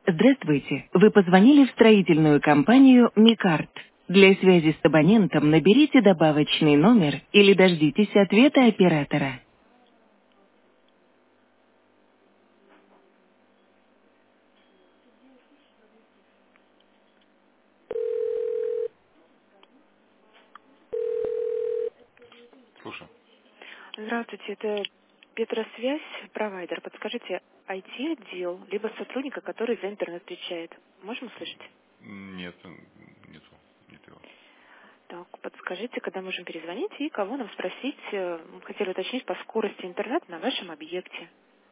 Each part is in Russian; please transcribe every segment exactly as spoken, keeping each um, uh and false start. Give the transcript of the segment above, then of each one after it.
Здравствуйте. Вы позвонили в строительную компанию «Микарт». Для связи с абонентом наберите добавочный номер или дождитесь ответа оператора. Слушай, Здравствуйте, это Петросвязь, провайдер. Подскажите, ай ти-отдел, либо сотрудника, который за интернет отвечает. Можем услышать? нет, нету, нет его. Так, подскажите, когда можем перезвонить и кого нам спросить. э, Хотели уточнить по скорости интернета на вашем объекте.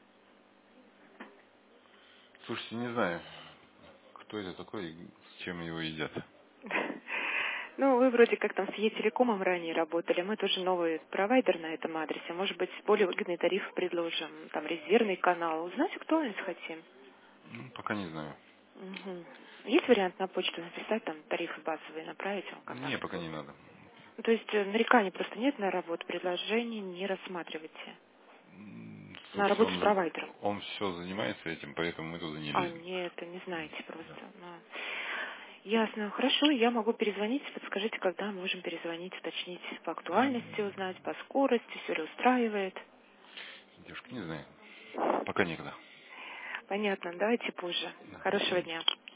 Слушайте, не знаю, кто это такой и с чем его едят. Ну, вы вроде как там с Е-телекомом ранее работали. Мы тоже новый провайдер на этом адресе. Может быть, более выгодный тариф предложим. Там резервный канал. Узнать актуальность хотим. Ну, пока не знаю. Мгм. Есть вариант на почту написать, там тарифы базовые направить вам, как вам Не, пока не удобно? надо. Ну, то есть э, нареканий просто нет на работу, предложений не рассматривайте. М, На Слушайте, работу с он, провайдером. он все занимается этим, поэтому мы туда не А, лезем. нет, это не знаете Да. просто. Ну, ясно. Хорошо, я могу перезвонить. Подскажите, когда можем перезвонить, уточнить по актуальности, узнать, по скорости, все ли устраивает. Девушка, не знаю. Пока никогда. Понятно, давайте позже. Да, до Хорошего свидания. дня.